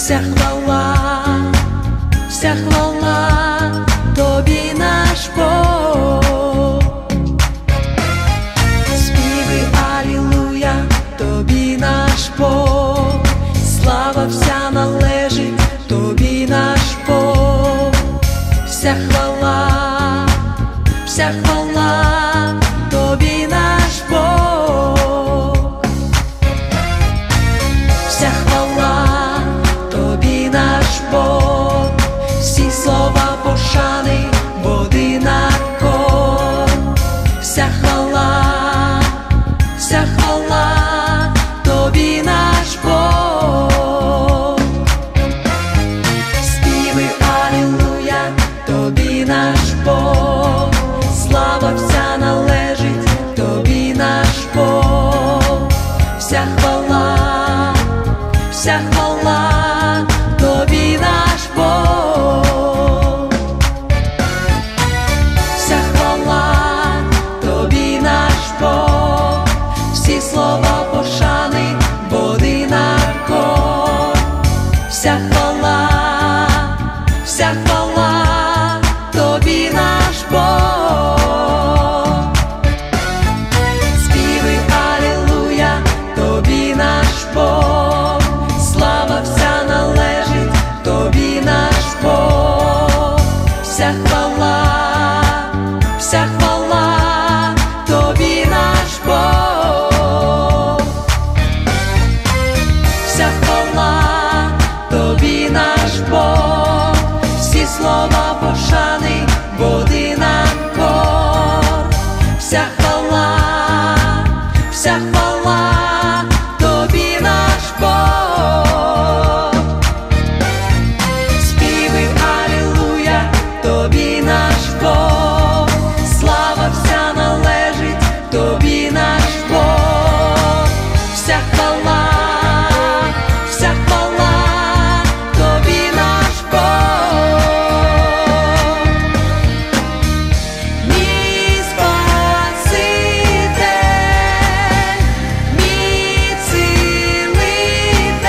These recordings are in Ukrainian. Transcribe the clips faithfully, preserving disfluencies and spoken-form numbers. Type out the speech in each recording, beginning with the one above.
Вся хвала, вся хвала Тобі, наш Бог. Співи алілуя Тобі, наш Бог. Слава вся належить Тобі, наш Бог. Вся хвала, вся хвала Тобі, наш Бог. Вся хвала Тобі, наш Бог. Всі слова пошани в один акорд. Вся хвала, вся хвала Тобі, наш Бог. Співи алілуя Тобі, наш Бог. Слава вся належить Тобі, наш Бог. Вся хвала, вся хвала Тобі, наш Бог. Вся хвала Тобі, наш Бог. Всі слова пошани в один акорд. Вся хвала, вся хвала Тобі, наш Бог. Співи алілуя Тобі, наш Бог. Слава вся належить Тобі, наш Бог. Вся хвала, вся хвала Тобі, наш Бог. Вся хвала Тобі, наш Бог. Всі слова пошани в один акорд. Вся хвала, вся хвала Тобі, наш Бог. Співи алілуя Тобі, наш Бог. Слава вся належить Тобі, наш Бог. Вся хвала, вся хвала Тобі, наш Бог. Мій Спаситель, мій Цілитель,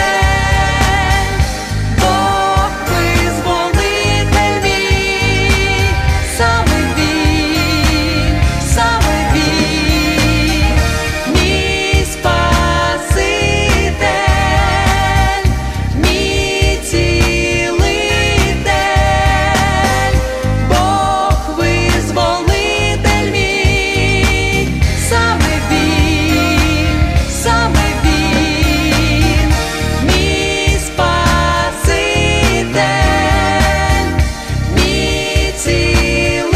Бог визволитель мій, саме Він, саме Він. Мій Спаситель, мій Цілитель, Бог визволитель мій, саме Він, саме Він. Мій Спаситель, мій Цілитель,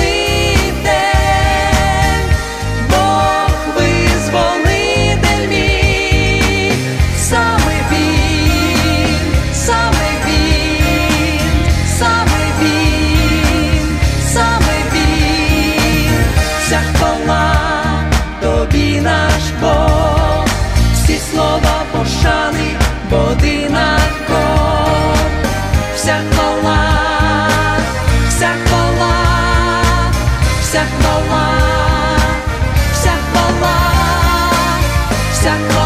Бог визволитель мій, саме Він, саме Він, саме Він, саме Він. Вся хвала Тобі, наш Бог. Всі слова пошани в один акорд. Вся хвала, вся хвала, вся хвала, вся хвала, вся хвала.